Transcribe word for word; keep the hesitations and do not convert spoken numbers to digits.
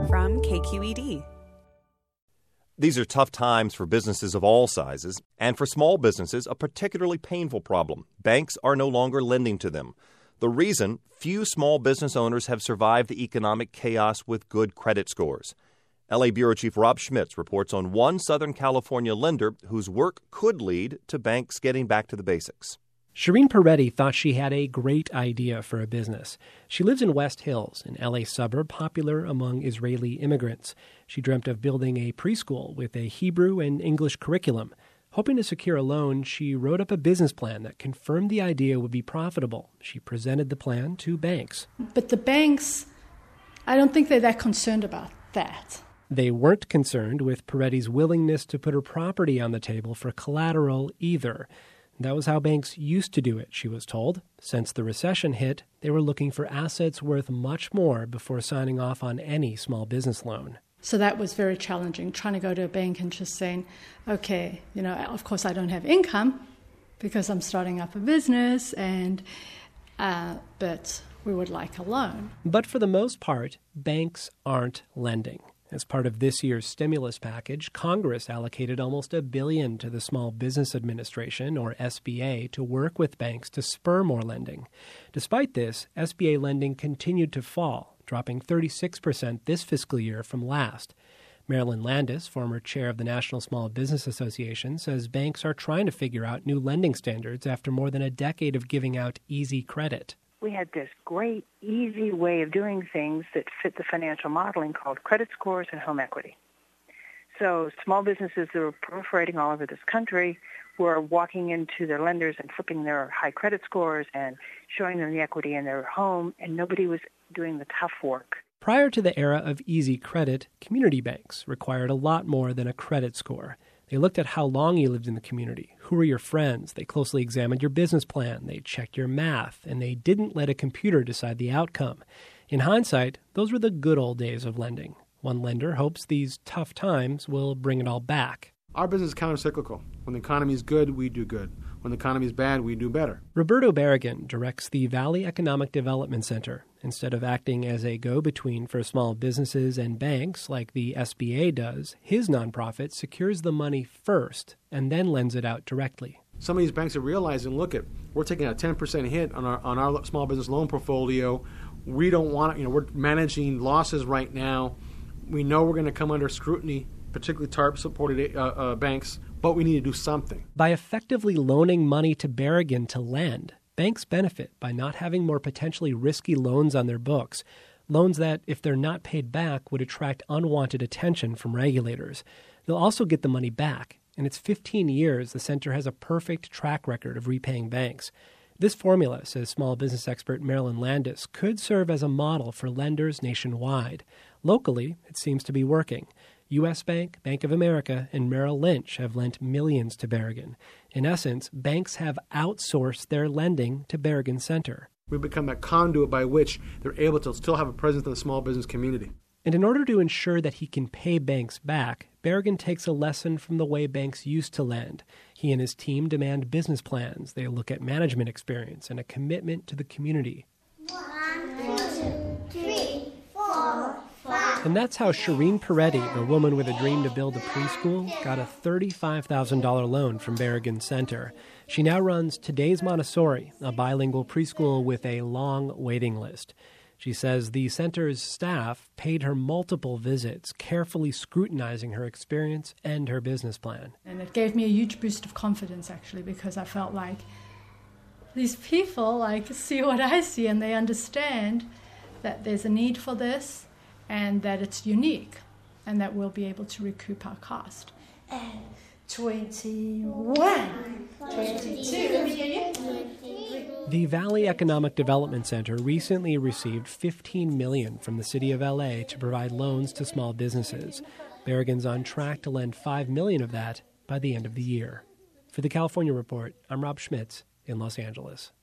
from K Q E D. These are tough times for businesses of all sizes, and for small businesses, a particularly painful problem. Banks are no longer lending to them. The reason, few small business owners have survived the economic chaos with good credit scores. L A Bureau Chief Rob Schmitz reports on one Southern California lender whose work could lead to banks getting back to the basics. Shireen Peretti thought she had a great idea for a business. She lives in West Hills, an L A suburb popular among Israeli immigrants. She dreamt of building a preschool with a Hebrew and English curriculum. Hoping to secure a loan, she wrote up a business plan that confirmed the idea would be profitable. She presented the plan to banks. But the banks, I don't think they're that concerned about that. They weren't concerned with Peretti's willingness to put her property on the table for collateral either. That was how banks used to do it, she was told. Since the recession hit, they were looking for assets worth much more before signing off on any small business loan. So that was very challenging, trying to go to a bank and just saying, okay, you know, of course I don't have income because I'm starting up a business, and uh, but we would like a loan. But for the most part, banks aren't lending. As part of this year's stimulus package, Congress allocated almost a billion to the Small Business Administration, or S B A, to work with banks to spur more lending. Despite this, S B A lending continued to fall, dropping thirty-six percent this fiscal year from last. Marilyn Landis, former chair of the National Small Business Association, says banks are trying to figure out new lending standards after more than a decade of giving out easy credit. We had this great, easy way of doing things that fit the financial modeling called credit scores and home equity. So small businesses that were proliferating all over this country were walking into their lenders and flipping their high credit scores and showing them the equity in their home, and nobody was doing the tough work. Prior to the era of easy credit, community banks required a lot more than a credit score. They looked at how long you lived in the community, who were your friends, they closely examined your business plan, they checked your math, and they didn't let a computer decide the outcome. In hindsight, those were the good old days of lending. One lender hopes these tough times will bring it all back. Our business is countercyclical. When the economy is good, we do good. When the economy is bad, we do better. Roberto Barragan directs the Valley Economic Development Center. Instead of acting as a go-between for small businesses and banks like the S B A does, his nonprofit secures the money first and then lends it out directly. Some of these banks are realizing, look, at we're taking a ten percent hit on our on our small business loan portfolio. We don't want to, you know, we're managing losses right now. We know we're going to come under scrutiny, particularly TARP-supported uh, uh, banks, but we need to do something. By effectively loaning money to Barragan to lend, banks benefit by not having more potentially risky loans on their books, loans that, if they're not paid back, would attract unwanted attention from regulators. They'll also get the money back. In its fifteen years, the center has a perfect track record of repaying banks. This formula, says small business expert Marilyn Landis, could serve as a model for lenders nationwide. Locally, it seems to be working. U S. Bank, Bank of America, and Merrill Lynch have lent millions to Barragan. In essence, banks have outsourced their lending to Barragan Center. We've become a conduit by which they're able to still have a presence in the small business community. And in order to ensure that he can pay banks back, Barragan takes a lesson from the way banks used to lend. He and his team demand business plans. They look at management experience and a commitment to the community. One, two, three, four, five. And that's how Shireen Peretti, the woman with a dream to build a preschool, got a thirty-five thousand dollars loan from Barragan Center. She now runs Today's Montessori, a bilingual preschool with a long waiting list. She says the center's staff paid her multiple visits, carefully scrutinizing her experience and her business plan. And it gave me a huge boost of confidence, actually, because I felt like these people like see what I see and they understand that there's a need for this and that it's unique and that we'll be able to recoup our cost. And twenty-one, twenty-two. The Valley Economic Development Center recently received fifteen million dollars from the city of L A to provide loans to small businesses. Barragan's on track to lend five million dollars of that by the end of the year. For the California Report, I'm Rob Schmitz in Los Angeles.